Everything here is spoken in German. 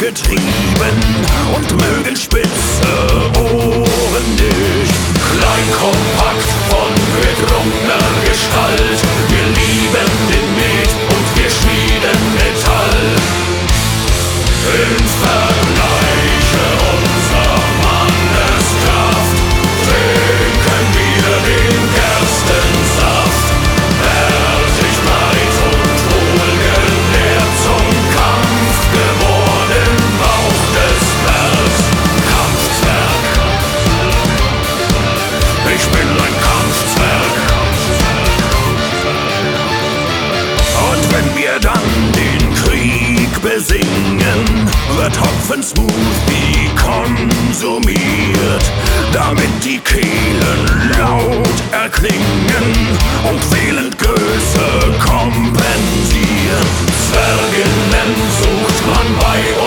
getrieben und mögen spitze Ohren nicht. Klein, kompakt, von gedrungener Gestalt, wir lieben den Met und wir schmieden Metall. Im Vergleiche unserer Manneskraft trinken wir den Gerstensaft. Sich breit und wohlgenährt zum Kampf geworden, Bauch des Bergs. Kampfzwerg, ich bin ein Kampfzwerg. Und wenn wir dann den Krieg besingen, wird Hopfensmoothie konsumiert, damit die Kehlen laut erklingen und fehlend Größe kompensieren. Zwerginnen sucht man bei